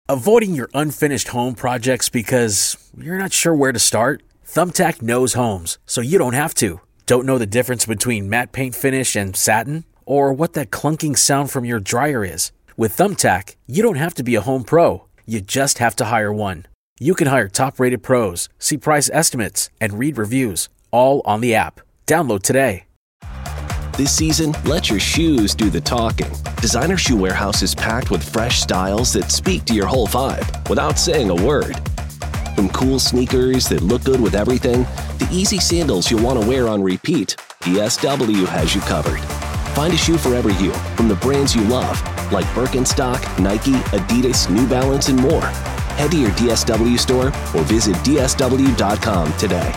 Avoiding your unfinished home projects because you're not sure where to start? Thumbtack knows homes, so you don't have to. Don't know the difference between matte paint finish and satin? Or what that clunking sound from your dryer is? With Thumbtack, you don't have to be a home pro. You just have to hire one. You can hire top-rated pros, see price estimates, and read reviews, all on the app. Download today. This season, let your shoes do the talking. Designer Shoe Warehouse is packed with fresh styles that speak to your whole vibe without saying a word. From cool sneakers that look good with everything, to easy sandals you'll want to wear on repeat, DSW has you covered. Find a shoe for every you, from the brands you love, like Birkenstock, Nike, Adidas, New Balance, and more. Head to your DSW store or visit dsw.com today.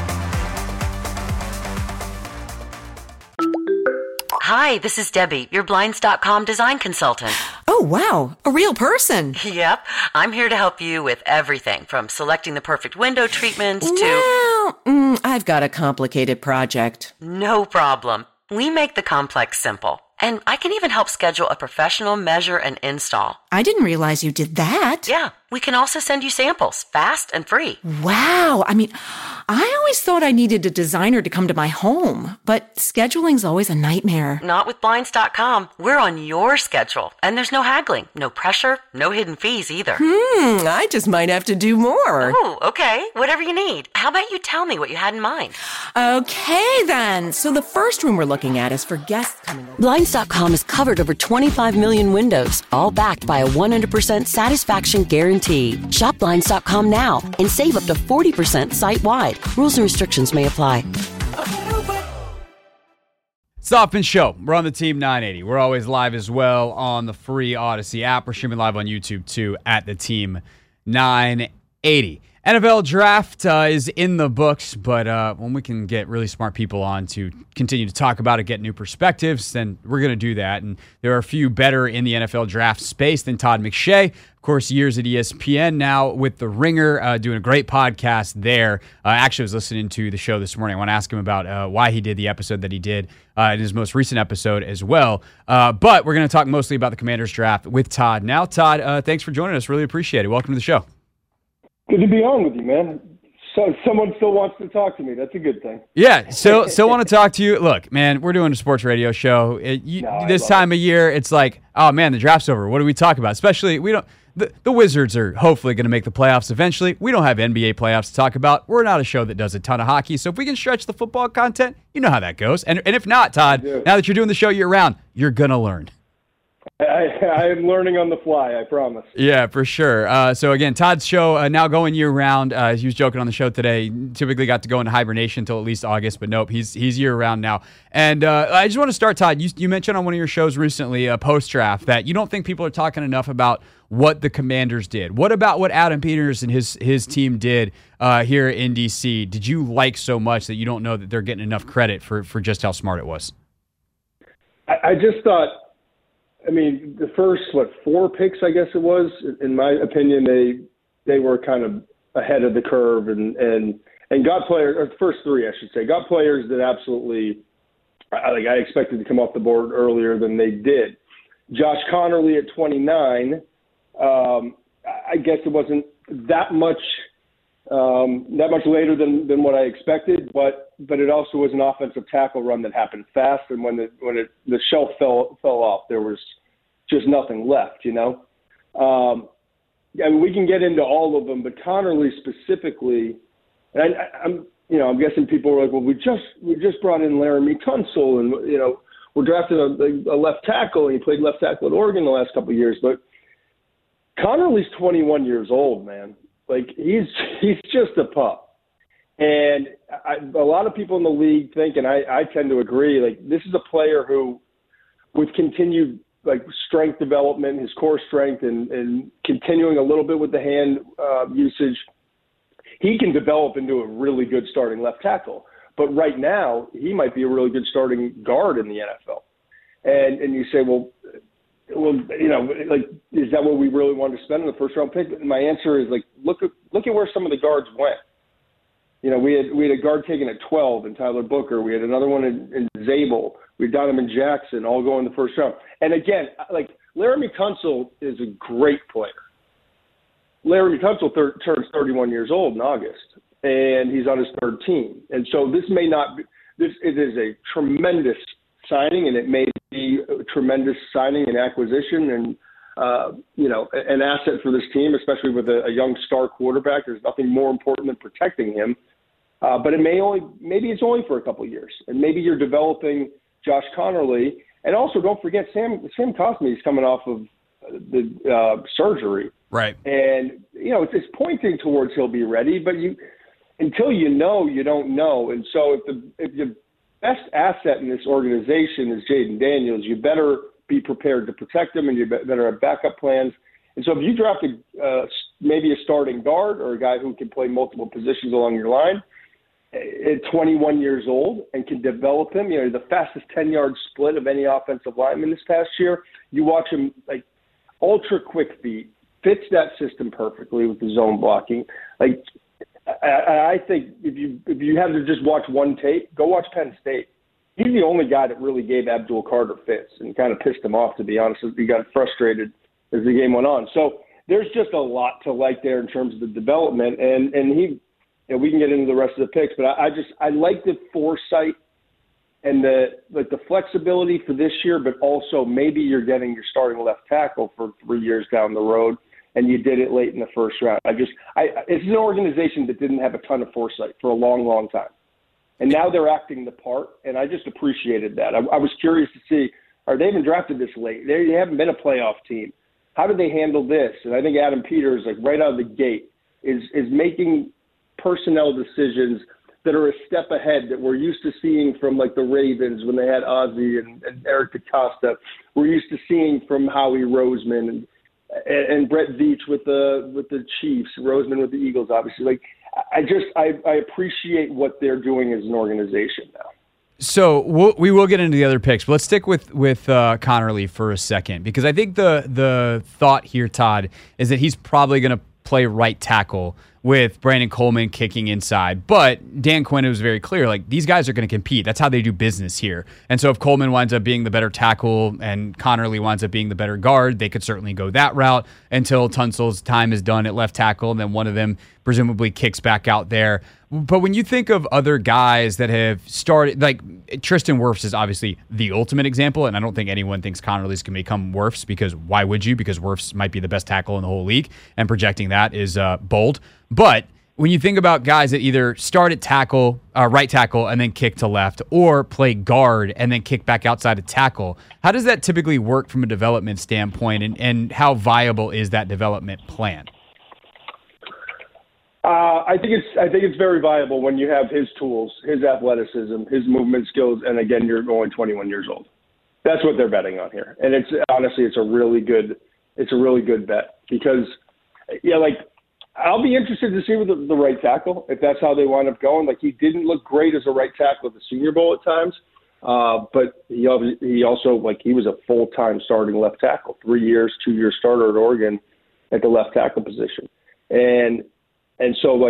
Hi, this is Debbie, your Blinds.com design consultant. Oh, wow. A real person. Yep. I'm here to help you with everything from selecting the perfect window treatments to... Well, I've got a complicated project. No problem. We make the complex simple. And I can even help schedule a professional measure and install. I didn't realize you did that. Yeah. We can also send you samples, fast and free. Wow. I mean, I always thought I needed a designer to come to my home, but scheduling's always a nightmare. Not with Blinds.com. We're on your schedule, and there's no haggling, no pressure, no hidden fees either. I just might have to do more. Oh, okay. Whatever you need. How about you tell me what you had in mind? Okay, then. So the first room we're looking at is for guests coming over. Blinds.com has covered over 25 million windows, all backed by a 100% satisfaction guarantee. Shop Blinds.com now and save up to 40% site-wide. Rules and restrictions may apply. It's the Hoffman Show. We're on the Team 980. We're always live as well on the free Odyssey app. We're streaming live on YouTube too at the Team 980. NFL draft is in the books, but when we can get really smart people on to continue to talk about it, get new perspectives, then we're going to do that. And there are a few better in the NFL draft space than Todd McShay. Of course, years at ESPN now with The Ringer, doing a great podcast there. Actually, I was listening to the show this morning. I want to ask him about why he did the episode that he did in his most recent episode as well. But we're going to talk mostly about the Commanders draft with Todd. Now, Todd, thanks for joining us. Really appreciate it. Welcome to the show. Good to be on with you, man. So someone still wants to talk to me. That's a good thing. Yeah, still want to talk to you. Look, man, we're doing a sports radio show. This time of year, it's like, oh man, the draft's over. What do we talk about? Especially, we don't. The Wizards are hopefully going to make the playoffs eventually. We don't have NBA playoffs to talk about. We're not a show that does a ton of hockey. So if we can stretch the football content, you know how that goes. And if not, Todd, now that you're doing the show year round, you're going to learn. I am learning on the fly, I promise. Yeah, for sure. So again, Todd's show now going year round. He was joking on the show today. Typically got to go into hibernation until at least August, but nope, he's year round now. And I just want to start, Todd. You mentioned on one of your shows recently, post draft, that you don't think people are talking enough about what the Commanders did. What about what Adam Peters and his team did here in DC? Did you like so much that you don't know that they're getting enough credit for just how smart it was? I just thought. I mean, the first, 4 picks, I guess it was, in my opinion, they were kind of ahead of the curve and got players, or the first 3, I should say, got players that absolutely, I expected to come off the board earlier than they did. Josh Connerly at 29, I guess it wasn't that much later than what I expected, but it also was an offensive tackle run that happened fast, and when the shelf fell off, there was just nothing left, you know. And we can get into all of them, but Connerly specifically, and I'm guessing people were like, well, we just brought in Laramie Tunsil, and we're drafting a left tackle, and he played left tackle at Oregon the last couple of years, but Connerly's 21 years old, man. Like, he's just a pup. And a lot of people in the league think, and I tend to agree, like, this is a player who, with continued, strength development, his core strength, and continuing a little bit with the hand usage, he can develop into a really good starting left tackle. But right now, he might be a really good starting guard in the NFL. And you say, well, is that what we really wanted to spend in the first round pick? And my answer is look at where some of the guards went. We had a guard taken at 12 in Tyler Booker. We had another one in Zabel. We had Donovan Jackson all going in the first round. And again, Laramie Tunsil is a great player. Laremy Tunsil turns 31 years old in August, and he's on his third team. And so this may not be – it is a tremendous signing, and it may be a tremendous signing and acquisition and, an asset for this team, especially with a young star quarterback. There's nothing more important than protecting him. But maybe it's only for a couple of years, and maybe you're developing Josh Conerly. And also, don't forget, Sam Cosmi is coming off of the surgery. Right. And, it's pointing towards he'll be ready, but until you know, you don't know. And so if the best asset in this organization is Jaden Daniels, you better be prepared to protect him, and you better have backup plans. And so if you draft maybe a starting guard or a guy who can play multiple positions along your line at 21 years old and can develop him, the fastest 10-yard split of any offensive lineman this past year, you watch him like ultra quick feet, fits that system perfectly with the zone blocking. Like, I think if you have to just watch one tape, go watch Penn State. He's the only guy that really gave Abdul Carter fits and kind of pissed him off, to be honest. He got frustrated as the game went on. So there's just a lot to like there in terms of the development. And we can get into the rest of the picks, but I like the foresight and the flexibility for this year, but also maybe you're getting your starting left tackle for 3 years down the road, and you did it late in the first round. It's an organization that didn't have a ton of foresight for a long, long time. And now they're acting the part, and I just appreciated that. I was curious to see, they haven't drafted this late. They haven't been a playoff team. How do they handle this? And I think Adam Peters, right out of the gate, is making personnel decisions that are a step ahead that we're used to seeing from the Ravens when they had Ozzie and Eric DeCosta. We're used to seeing from Howie Roseman and Brett Veach with the Chiefs, Roseman with the Eagles, obviously. I appreciate what they're doing as an organization now. So we will get into the other picks, but let's stick with Conerly for a second, because I think the thought here, Todd, is that he's probably going to play right tackle with Brandon Coleman kicking inside. But Dan Quinn was very clear, these guys are going to compete. That's how they do business here. And so if Coleman winds up being the better tackle and Conerly winds up being the better guard, they could certainly go that route until Tunsil's time is done at left tackle, and then one of them presumably kicks back out there. But when you think of other guys that have started, Tristan Wirfs is obviously the ultimate example, and I don't think anyone thinks Conerly's can become Wirfs, because why would you? Because Wirfs might be the best tackle in the whole league, and projecting that is bold. But when you think about guys that either start at right tackle and then kick to left, or play guard and then kick back outside of tackle, how does that typically work from a development standpoint, and how viable is that development plan? I think it's very viable when you have his tools, his athleticism, his movement skills, and again, you're going 21 years old. That's what they're betting on here, and it's a really good bet, because I'll be interested to see with the right tackle if that's how they wind up going. He didn't look great as a right tackle at the Senior Bowl at times, but he also he was a full-time starting left tackle, 3 years, 2-year starter at Oregon at the left tackle position, And so,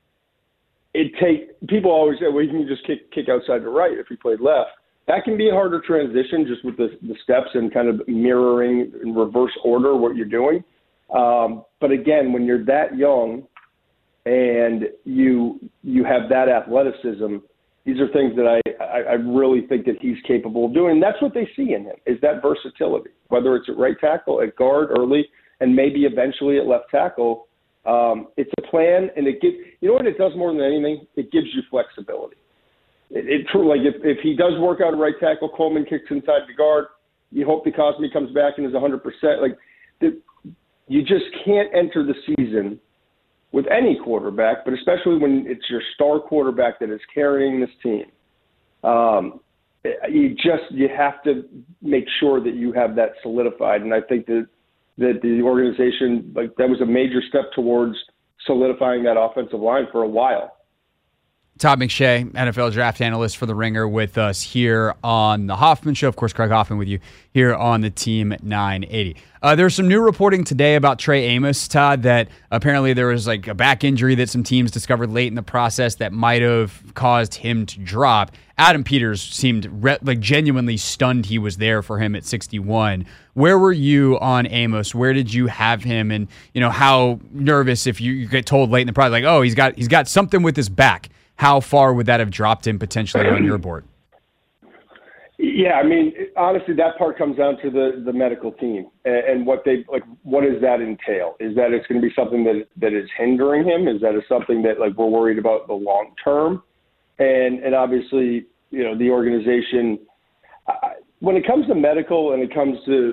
people always say, well, you can just kick outside to right if you played left. That can be a harder transition just with the steps and kind of mirroring in reverse order what you're doing. But again, when you're that young and you have that athleticism, these are things that I really think that he's capable of doing. And that's what they see in him, is that versatility, whether it's at right tackle, at guard early, and maybe eventually at left tackle. It's a plan, and it gives, what it does more than anything? It gives you flexibility. If he does work out at right tackle, Coleman kicks inside the guard, you hope that Cosmi comes back and is 100%. You just can't enter the season with any quarterback, but especially when it's your star quarterback that is carrying this team. You have to make sure that you have that solidified, and I think that the organization, that was a major step towards solidifying that offensive line for a while. Todd McShay, NFL draft analyst for The Ringer, with us here on the Hoffman Show. Of course, Craig Hoffman with you here on the Team 980. There's some new reporting today about Trey Amos, Todd, that apparently there was like a back injury that some teams discovered late in the process that might have caused him to drop. Adam Peters seemed genuinely stunned he was there for him at 61. Where were you on Amos? Where did you have him? And how nervous if you get told late in the process, like, oh, he's got something with his back. How far would that have dropped him potentially on your board? Yeah, I mean, honestly, that part comes down to the medical team and what they like. What does that entail? Is that it's going to be something that is hindering him? Is that it's something that like we're worried about the long term? And obviously, the organization. When it comes to medical and it comes to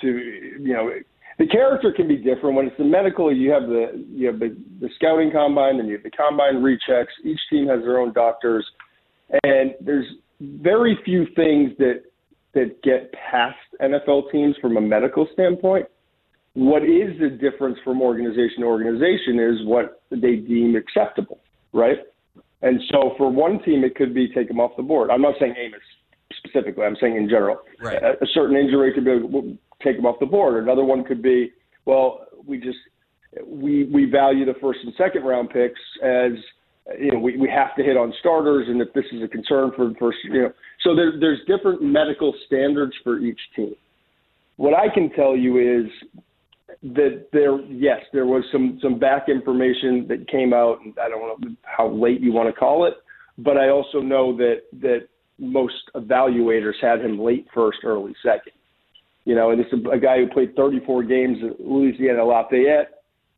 the character can be different. When it's the medical, you have the scouting combine, and you have the combine rechecks. Each team has their own doctors, and there's very few things that get past NFL teams from a medical standpoint. What is the difference from organization to organization is what they deem acceptable, right? And so for one team, it could be take them off the board. I'm not saying Amos specifically. I'm saying in general. Right. A certain injury could be take them off the board. Another one could be, well, we value the first and second round picks as we have to hit on starters, and if this is a concern for the first, so there's different medical standards for each team. What I can tell you is that there was some back information that came out, and I don't know how late you want to call it, but I also know that most evaluators had him late first, early second. And this is a guy who played 34 games at Louisiana Lafayette,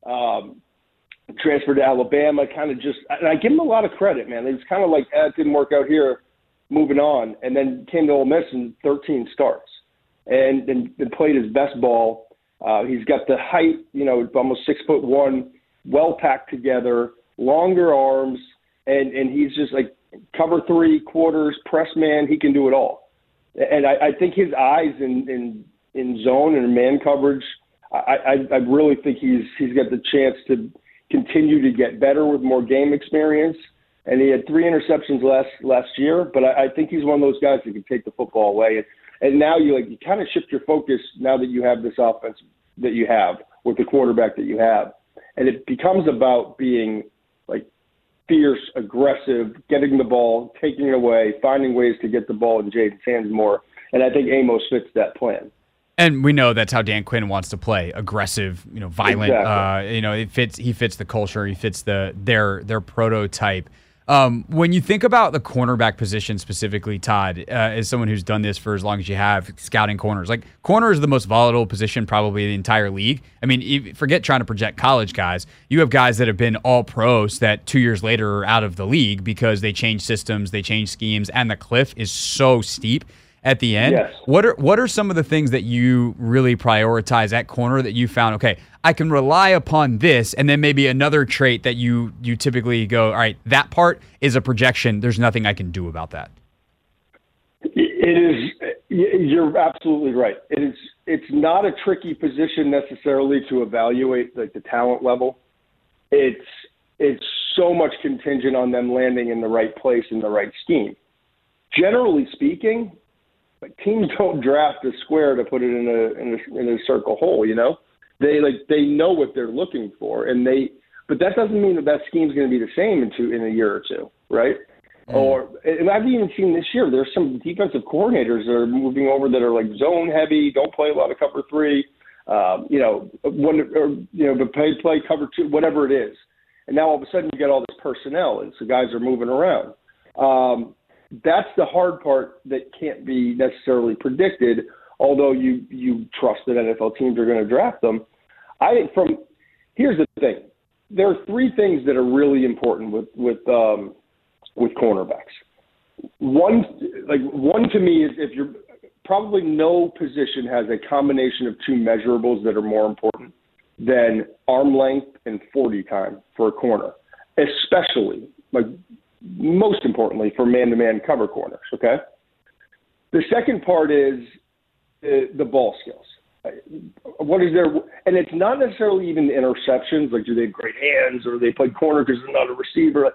transferred to Alabama, and I give him a lot of credit, man. It was kind of like, it didn't work out here, moving on, and then came to Ole Miss in 13 starts and played his best ball. He's got the height, almost 6'1", well packed together, longer arms, and he's just like cover three, quarters, press man. He can do it all. And I think his eyes in zone and man coverage, I really think he's got the chance to continue to get better with more game experience. And he had 3 interceptions last year, but I think he's one of those guys that can take the football away. And now you kind of shift your focus now that you have this offense that you have with the quarterback that you have. And it becomes about being like fierce, aggressive, getting the ball, taking it away, finding ways to get the ball in Jaden's hands more. And I think Amos fits that plan. And we know that's how Dan Quinn wants to play: aggressive, violent. Exactly. He fits the culture. He fits their prototype. When you think about the cornerback position specifically, Todd, as someone who's done this for as long as you have, scouting corners, like corner is the most volatile position probably in the entire league. I mean, forget trying to project college guys. You have guys that have been all pros that 2 years later are out of the league because they change systems, they change schemes, and the cliff is so steep at the end. Yes. What are some of the things that you really prioritize at corner that you found, okay, I can rely upon this, and then maybe another trait that you typically go, all right, that part is a projection. There's nothing I can do about that. It is. You're absolutely right. It's not a tricky position necessarily to evaluate like the talent level. It's so much contingent on them landing in the right place in the right scheme. Generally speaking, like teams don't draft a square to put it in a circle hole. They know what they're looking for, but that doesn't mean that scheme's going to be the same in a year or two, right? And I've even seen this year there's some defensive coordinators that are moving over that are like zone heavy, don't play a lot of cover three, but play cover two, whatever it is. And now all of a sudden you get all this personnel, and so guys are moving around. That's the hard part that can't be necessarily predicted, although you trust that NFL teams are going to draft them. I think here's the thing. There are 3 things that are really important with cornerbacks. One to me is if you're probably no position has a combination of 2 measurables that are more important than arm length and 40 time for a corner, especially most importantly for man-to-man cover corners, okay? The second part is the ball skills. What is their – and it's not necessarily even the interceptions, like do they have great hands or they play corner because they're not a receiver.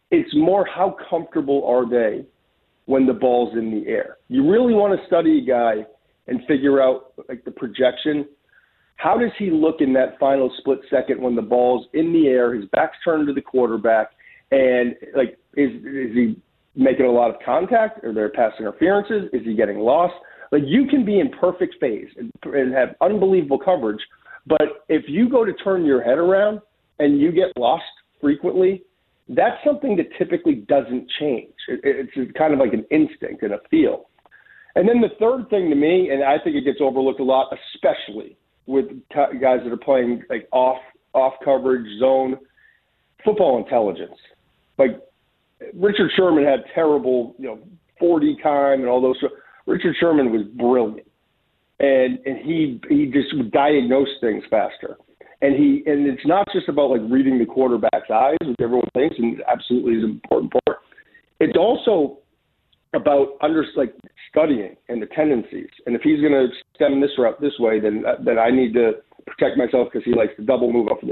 It's more how comfortable are they when the ball's in the air. You really want to study a guy and figure out like the projection. How does he look in that final split second when the ball's in the air, his back's turned to the quarterback, and like is he making a lot of contact? Are there pass interferences? Is he getting lost? Like, you can be in perfect phase and have unbelievable coverage, but if you go to turn your head around and you get lost frequently, that's something that typically doesn't change. It's kind of like an instinct and a feel. And then the third thing to me, and I think it gets overlooked a lot, especially with guys that are playing like off coverage, zone, football intelligence. Like, Richard Sherman had terrible, 40 time and all those. Richard Sherman was brilliant, and he just would diagnose things faster. And it's not just about like reading the quarterback's eyes, which everyone thinks, and absolutely is an important part. It's also about studying and the tendencies. And if he's going to stem this route this way, then I need to protect myself because he likes to double move up.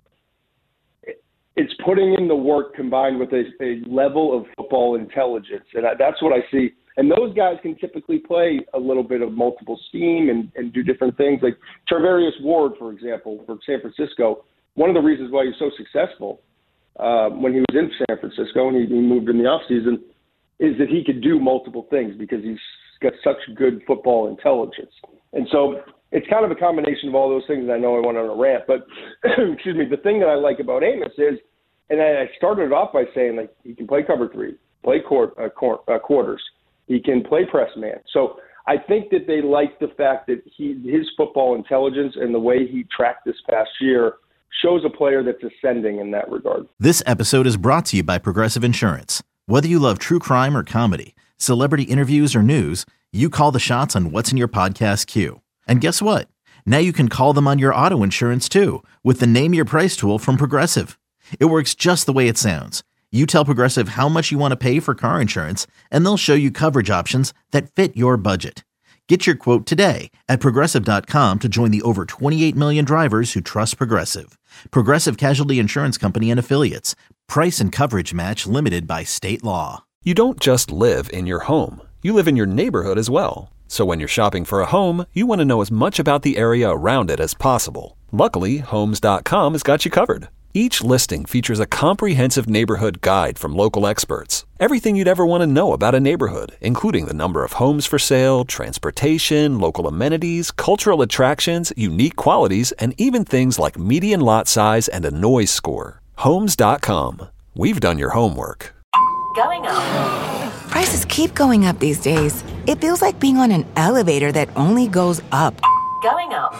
It's putting in the work combined with a level of football intelligence, and that's what I see. And those guys can typically play a little bit of multiple scheme and do different things. Like Charvarius Ward, for example, for San Francisco, one of the reasons why he was so successful when he was in San Francisco and he moved in the offseason is that he could do multiple things because he's got such good football intelligence. And so it's kind of a combination of all those things. I know I went on a rant, but excuse me, the thing that I like about Amos is, and I started it off by saying, like, he can play cover three, play quarters. He can play press man. So I think that they like the fact that his football intelligence and the way he tracked this past year shows a player that's ascending in that regard. This episode is brought to you by Progressive Insurance. Whether you love true crime or comedy, celebrity interviews or news, you call the shots on what's in your podcast queue. And guess what? Now you can call them on your auto insurance too with the Name Your Price tool from Progressive. It works just the way it sounds. You tell Progressive how much you want to pay for car insurance, and they'll show you coverage options that fit your budget. Get your quote today at Progressive.com to join the over 28 million drivers who trust Progressive. Progressive Casualty Insurance Company and Affiliates. Price and coverage match limited by state law. You don't just live in your home. You live in your neighborhood as well. So when you're shopping for a home, you want to know as much about the area around it as possible. Luckily, Homes.com has got you covered. Each listing features a comprehensive neighborhood guide from local experts. Everything you'd ever want to know about a neighborhood, including the number of homes for sale, transportation, local amenities, cultural attractions, unique qualities, and even things like median lot size and a noise score. Homes.com. We've done your homework. Going up. Prices keep going up these days. It feels like being on an elevator that only goes up. Going up.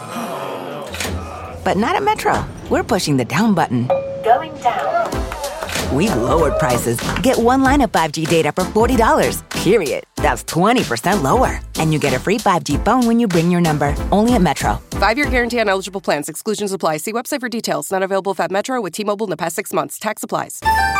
But not at Metro. We're pushing the down button. Going down. We've lowered prices. Get one line of 5G data for $40, period. That's 20% lower. And you get a free 5G phone when you bring your number. Only at Metro. 5-year guarantee on eligible plans. Exclusions apply. See website for details. Not available at Metro with T-Mobile in the past 6 months. Tax applies.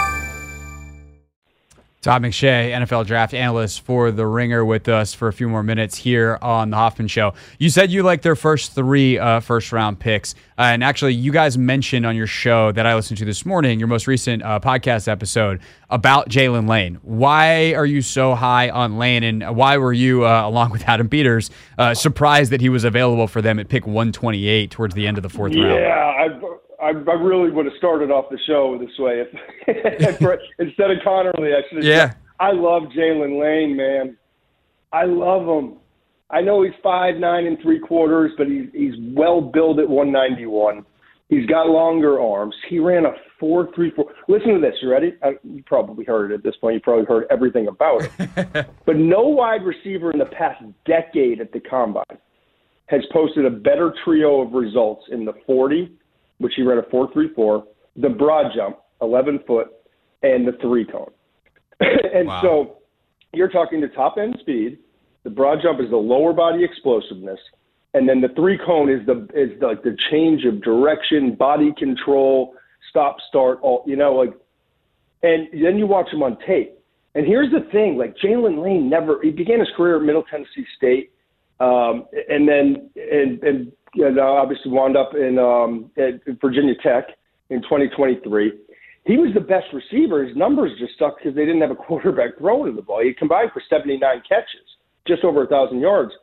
Todd McShay, NFL draft analyst for The Ringer, with us for a few more minutes here on The Hoffman Show. You said you liked their first three first-round picks. And actually, you guys mentioned on your show that I listened to this morning, your most recent podcast episode, about Jalen Lane. Why are you so high on Lane, and why were you, along with Adam Peters, surprised that he was available for them at pick 128 towards the end of the fourth round? Yeah, I really would have started off the show this way. Instead of Connerly, I should have. Yeah. Said, I love Jalen Lane, man. I love him. I know he's 5'9"3/4", but he's well built at 191. He's got longer arms. He ran a 4.34. Listen to this. You ready? You probably heard it at this point. You probably heard everything about it. But no wide receiver in the past decade at the Combine has posted a better trio of results in the 40, which he ran a 4.34, the broad jump, 11 foot, and the three cone. And wow. So you're talking the top end speed. The broad jump is the lower body explosiveness, and then the three cone is the change of direction, body control, stop, start, all and then you watch him on tape. And here's the thing: like Jalen Lane he began his career at Middle Tennessee State, and then obviously wound up in at Virginia Tech in 2023. he was the best receiver. His numbers just sucked because they didn't have a quarterback throwing the ball. He combined for 79 catches, just over 1,000 yards.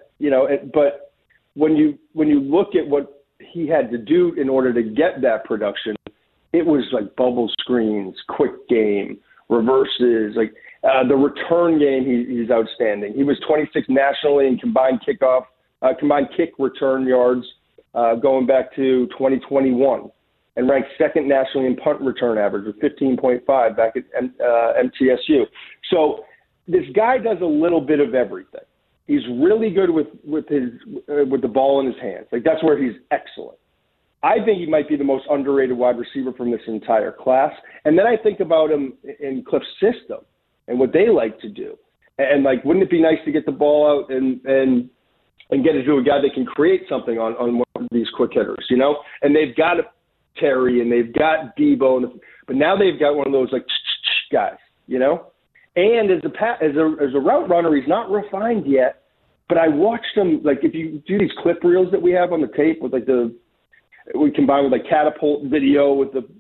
But when you look at what he had to do in order to get that production, it was like bubble screens, quick game, reverses, like the return game. He's outstanding. He was 26th nationally in combined kick return yards going back to 2021, and ranked second nationally in punt return average with 15.5 back at MTSU. So this guy does a little bit of everything. He's really good with the ball in his hands. Like, that's where he's excellent. I think he might be the most underrated wide receiver from this entire class. And then I think about him in Cliff's system and what they like to do. And like, wouldn't it be nice to get the ball out and get it to a guy that can create something on one of these quick hitters, you know? And they've got Terry and they've got Debo, but now they've got one of those like guys, you know? And as a route runner, he's not refined yet, but I watched him, like, if you do these clip reels that we have on the tape with like we combine with like Catapult video with the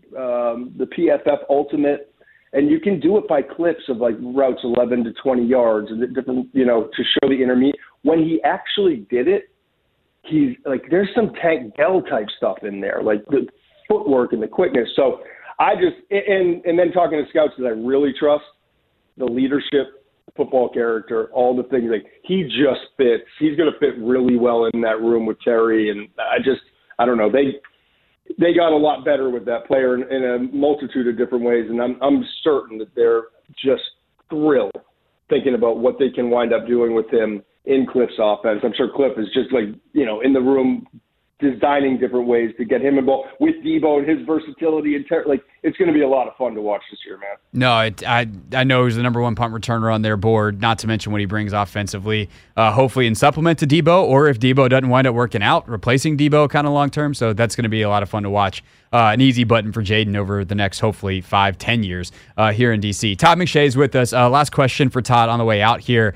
PFF Ultimate, and you can do it by clips of like routes 11 to 20 yards and different, you know, to show the intermediate. When he actually did it, he's like, there's some Tank Dell type stuff in there, like the footwork and the quickness. So I just, and then talking to scouts that I really trust, the leadership, football character, all the things, like he just fits. He's going to fit really well in that room with Terry. And I don't know. They got a lot better with that player in a multitude of different ways. And I'm certain that they're just thrilled thinking about what they can wind up doing with him in Cliff's offense. I'm sure Cliff is just like, you know, in the room designing different ways to get him involved with Debo and his versatility and like, it's going to be a lot of fun to watch this year, man. No, I know he's the number one punt returner on their board, not to mention what he brings offensively, hopefully in supplement to Debo, or if Debo doesn't wind up working out, replacing Debo kind of long term. So that's going to be a lot of fun to watch. An easy button for Jaden over the next, hopefully, 5-10 years here in D.C. Todd McShay is with us. Last question for Todd on the way out here.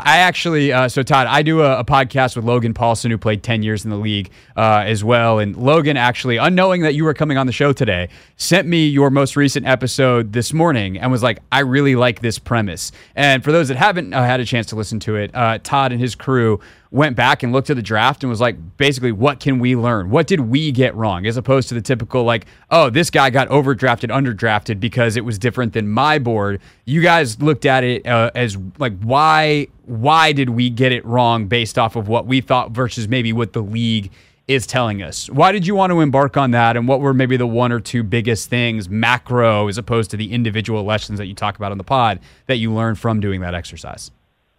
So Todd, I do a podcast with Logan Paulson, who played 10 years in the league as well. And Logan actually, unknowing that you were coming on the show today, sent me your most recent episode this morning and was like, I really like this premise. And for those that haven't had a chance to listen to it, Todd and his crew went back and looked at the draft and was like, basically, what can we learn? What did we get wrong? As opposed to the typical, like, oh, this guy got overdrafted, underdrafted because it was different than my board. You guys looked at it as like, why did we get it wrong based off of what we thought versus maybe what the league is telling us? Why did you want to embark on that? And what were maybe the one or two biggest things, macro, as opposed to the individual lessons that you talk about on the pod, that you learned from doing that exercise?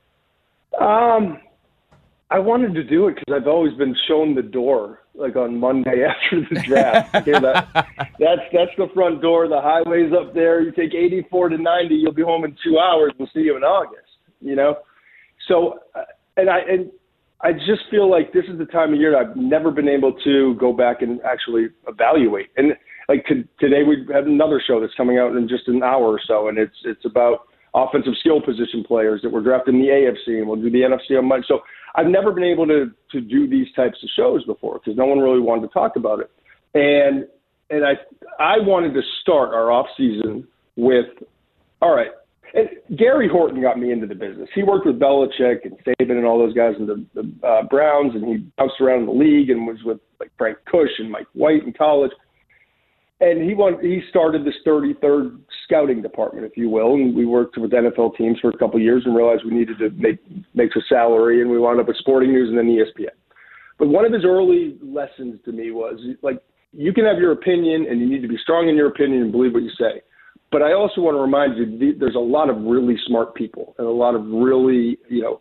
I wanted to do it because I've always been shown the door, like on Monday after the draft. Okay, that's the front door. The highway's up there. You take 84 to 90. You'll be home in 2 hours. We'll see you in August. You know, so and I just feel like this is the time of year I've never been able to go back and actually evaluate. And like today, we have another show that's coming out in just an hour or so, and it's about offensive skill position players that were drafted in the AFC, and we'll do the NFC on Monday. So I've never been able to do these types of shows before because no one really wanted to talk about it. And I wanted to start our off season with, all right, and Gary Horton got me into the business. He worked with Belichick and Saban and all those guys in the Browns, and he bounced around the league and was with like Frank Kush and Mike White in college. And he started this 33rd scouting department, if you will, and we worked with NFL teams for a couple of years and realized we needed to make a salary, and we wound up with Sporting News and then ESPN. But one of his early lessons to me was, like, you can have your opinion, and you need to be strong in your opinion and believe what you say. But I also want to remind you, there's a lot of really smart people and a lot of really,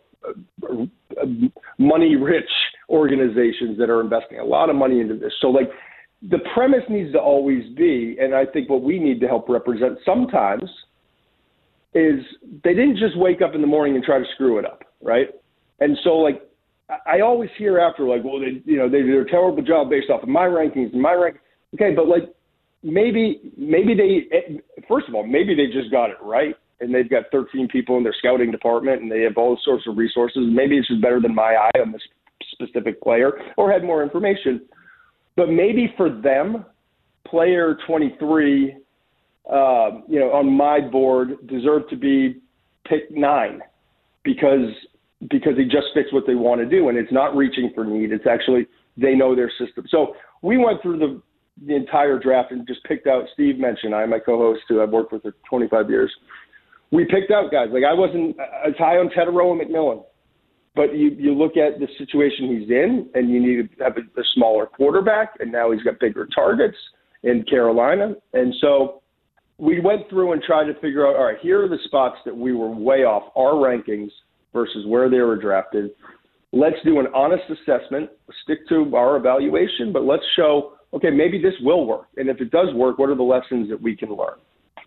money-rich organizations that are investing a lot of money into this. So, like, the premise needs to always be, and I think what we need to help represent sometimes, is they didn't just wake up in the morning and try to screw it up, right? And so, like, I always hear after, like, well, they did a terrible job based off of my rankings and my rank. Okay, but like, maybe they, first of all, maybe they just got it right, and they've got 13 people in their scouting department, and they have all sorts of resources. Maybe it's just better than my eye on this specific player, or had more information. But maybe for them, player 23 on my board deserve to be picked 9 because he just fits what they want to do, and it's not reaching for need. It's actually they know their system. So we went through the entire draft and just picked out. Steve mentioned, I'm my co-host too. I've worked with for 25 years. We picked out guys. Like I wasn't as high on Tetairoa McMillan, but you look at the situation he's in, and you need to have a smaller quarterback, and now he's got bigger targets in Carolina, and so we went through and tried to figure out, all right, here are the spots that we were way off our rankings versus where they were drafted. Let's do an honest assessment, stick to our evaluation, but let's show, okay, maybe this will work. And if it does work, what are the lessons that we can learn?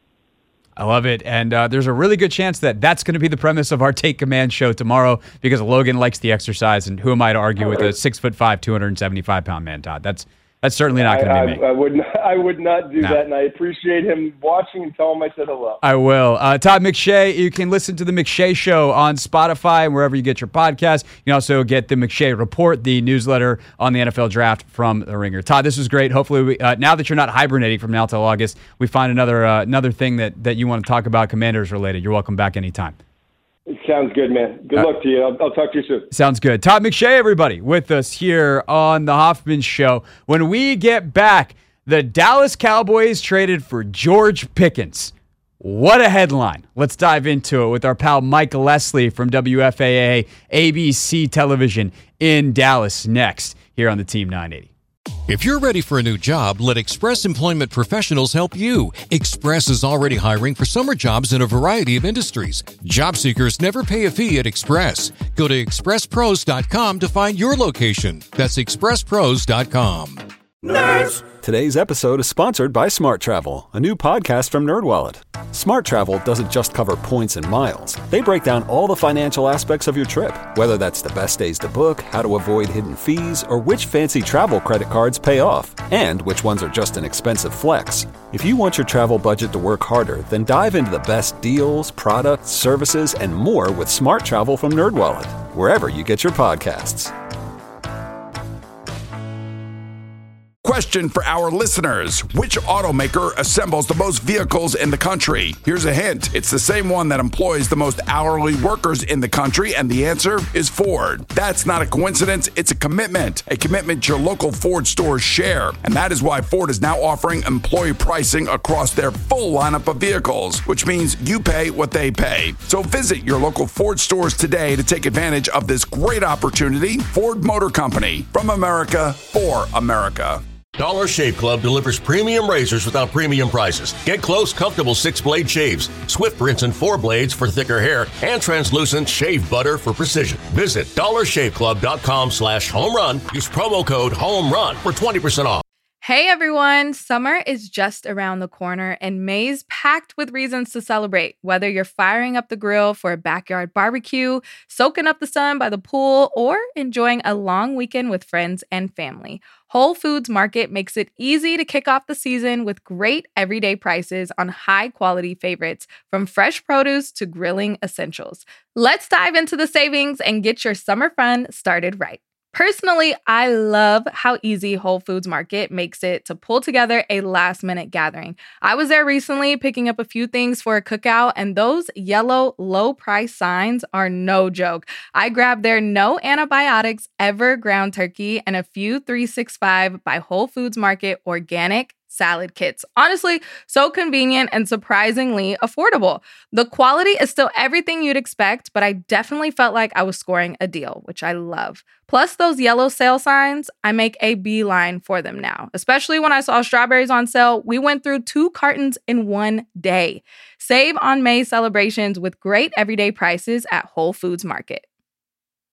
I love it. And there's a really good chance that that's going to be the premise of our Take Command show tomorrow because Logan likes the exercise. And who am I to argue with a 6'5", 275-pound man, Todd? That's certainly not going to be me. I would not do that, and I appreciate him watching and tell him I said hello. I will. Todd McShay, you can listen to The McShay Show on Spotify and wherever you get your podcast. You can also get The McShay Report, the newsletter on the NFL Draft from The Ringer. Todd, this was great. Hopefully, now that you're not hibernating from now till August, we find another thing that you want to talk about Commanders related. You're welcome back anytime. It sounds good, man. Good luck to you. I'll talk to you soon. Sounds good. Todd McShay, everybody, with us here on The Hoffman Show. When we get back, the Dallas Cowboys traded for George Pickens. What a headline. Let's dive into it with our pal Mike Leslie from WFAA ABC Television in Dallas next here on the Team 980. If you're ready for a new job, let Express Employment Professionals help you. Express is already hiring for summer jobs in a variety of industries. Job seekers never pay a fee at Express. Go to expresspros.com to find your location. That's expresspros.com. Nerds! Today's episode is sponsored by Smart Travel, a new podcast from NerdWallet. Smart Travel doesn't just cover points and miles. They break down all the financial aspects of your trip, whether that's the best days to book, how to avoid hidden fees, or which fancy travel credit cards pay off, and which ones are just an expensive flex. If you want your travel budget to work harder, then dive into the best deals, products, services, and more with Smart Travel from NerdWallet, wherever you get your podcasts. Question for our listeners. Which automaker assembles the most vehicles in the country? Here's a hint. It's the same one that employs the most hourly workers in the country, and the answer is Ford. That's not a coincidence. It's a commitment your local Ford stores share. And that is why Ford is now offering employee pricing across their full lineup of vehicles, which means you pay what they pay. So visit your local Ford stores today to take advantage of this great opportunity. Ford Motor Company, from America for America. Dollar Shave Club delivers premium razors without premium prices. Get close, comfortable 6-blade shaves, swift rinse and 4 blades for thicker hair, and translucent shave butter for precision. Visit dollarshaveclub.com/homerun. Use promo code HOMERUN for 20% off. Hey everyone, summer is just around the corner and May's packed with reasons to celebrate. Whether you're firing up the grill for a backyard barbecue, soaking up the sun by the pool, or enjoying a long weekend with friends and family, Whole Foods Market makes it easy to kick off the season with great everyday prices on high-quality favorites, from fresh produce to grilling essentials. Let's dive into the savings and get your summer fun started right. Personally, I love how easy Whole Foods Market makes it to pull together a last-minute gathering. I was there recently picking up a few things for a cookout, and those yellow low-price signs are no joke. I grabbed their no antibiotics ever ground turkey and a few 365 by Whole Foods Market organic salad kits. Honestly, so convenient and surprisingly affordable. The quality is still everything you'd expect, but I definitely felt like I was scoring a deal, which I love. Plus those yellow sale signs, I make a beeline for them now. Especially when I saw strawberries on sale, we went through 2 cartons in one day. Save on May celebrations with great everyday prices at Whole Foods Market.